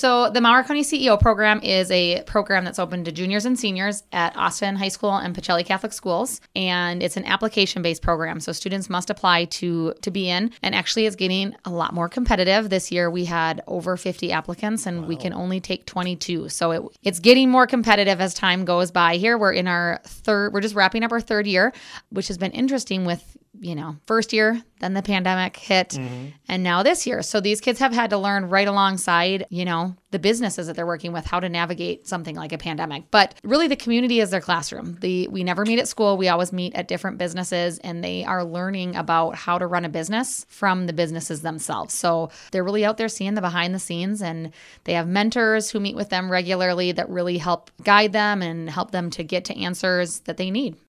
So the Malheur County CEO program is a program that's open to juniors and seniors at Austin High School and Pacelli Catholic Schools. And it's an application-based program. So students must apply to be in. And actually it's getting a lot more competitive. This year we had over 50 applicants and we can only take 22. So it's getting more competitive as time goes by here. We're just wrapping up our third year, which has been interesting with, first year, then the pandemic hit, and now this year. So these kids have had to learn right alongside, the businesses that they're working with, how to navigate something like a pandemic. But really the community is their classroom. We never meet at school. We always meet at different businesses, and they are learning about how to run a business from the businesses themselves. So they're really out there seeing the behind the scenes, and they have mentors who meet with them regularly that really help guide them and help them to get to answers that they need.